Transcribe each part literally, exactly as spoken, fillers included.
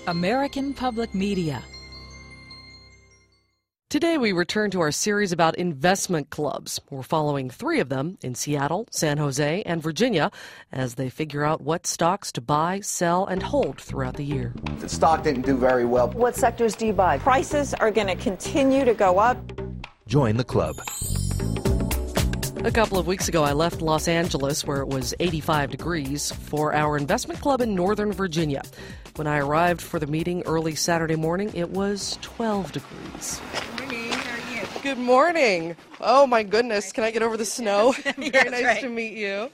American Public Media. Today we return to our series about investment clubs. We're following three of them in Seattle, San Jose, and Virginia as they figure out what stocks to buy, sell, and hold throughout the year. The stock didn't do very well. What sectors do you buy? Prices are going to continue to go up. Join the club. A couple of weeks ago, I left Los Angeles, where it was eighty-five degrees, for our investment club in Northern Virginia. When I arrived for the meeting early Saturday morning, it was twelve degrees. Good morning. Oh, my goodness. Can I get over the snow? Very Yes, nice right. to meet you.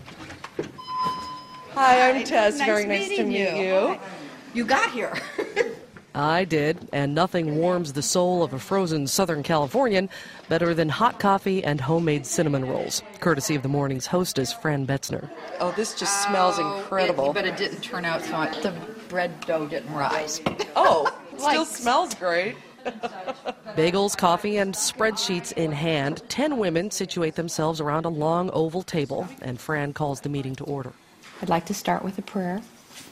Hi, I'm Tess. Nice Very nice to meeting meet you. you. You got here. I did, and nothing warms the soul of a frozen Southern Californian better than hot coffee and homemade cinnamon rolls, courtesy of the morning's hostess, Fran Betzner. Oh, this just smells incredible. It, but it didn't turn out so much. The bread dough didn't rise. Oh, it still smells great. Bagels, coffee, and spreadsheets in hand, ten women situate themselves around a long oval table, and Fran calls the meeting to order. I'd like to start with a prayer.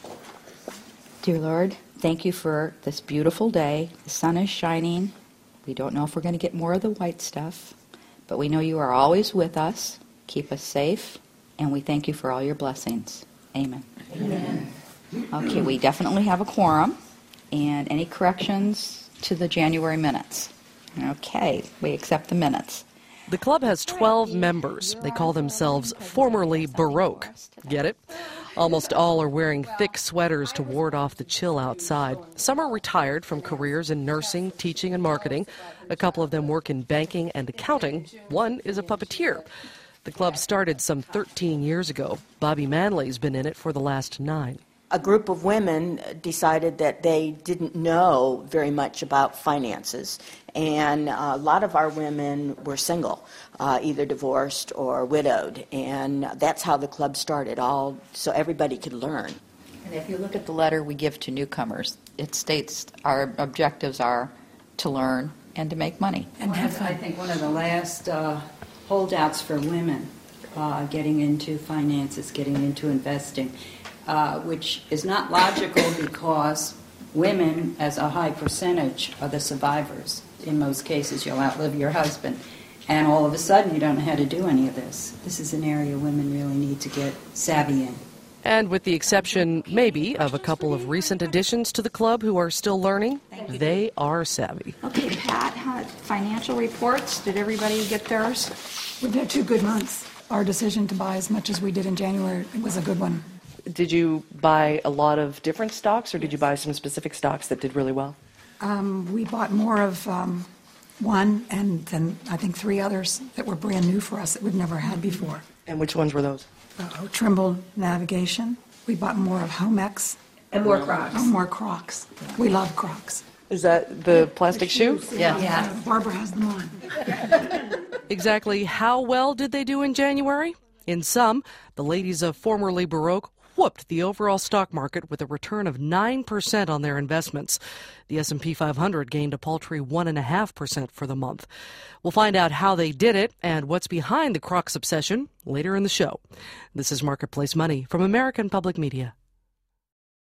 Dear Lord, thank you for this beautiful day. The sun is shining. We don't know if we're going to get more of the white stuff, but we know you are always with us. Keep us safe, and we thank you for all your blessings. Amen. Amen. Okay, we definitely have a quorum, and any corrections to the January minutes? Okay, we accept the minutes. The club has twelve members. They call themselves formerly Baroque. Get it? Almost all are wearing thick sweaters to ward off the chill outside. Some are retired from careers in nursing, teaching, and marketing. A couple of them work in banking and accounting. One is a puppeteer. The club started some thirteen years ago. Bobby Manley's been in it for the last nine. A group of women decided that they didn't know very much about finances, and a lot of our women were single, uh, either divorced or widowed, and that's how the club started, all so everybody could learn. And if you look at the letter we give to newcomers, it states our objectives are to learn and to make money. And have, I think one of the last uh, holdouts for women uh, getting into finances, getting into investing, uh, which is not logical because women, as a high percentage, are the survivors. In most cases, you'll outlive your husband. And all of a sudden, you don't know how to do any of this. This is an area women really need to get savvy in. And with the exception, maybe, of a couple of recent additions to the club who are still learning, they are savvy. Okay, Pat, how, financial reports, did everybody get theirs? We've had two good months. Our decision to buy as much as we did in January was a good one. Did you buy a lot of different stocks, or did you buy some specific stocks that did really well? Um, we bought more of um, one and then I think three others that were brand new for us that we've never had before. And which ones were those? Uh, Trimble Navigation. We bought more of Homex. And more Crocs. Oh, more Crocs. We love Crocs. Is that the plastic shoe? Yeah. Yeah. Barbara has them on. Exactly how well did they do in January? In sum, the ladies of formerly Baroque whooped the overall stock market with a return of nine percent on their investments. The S and P five hundred gained a paltry one point five percent for the month. We'll find out how they did it and what's behind the Crocs obsession later in the show. This is Marketplace Money from American Public Media.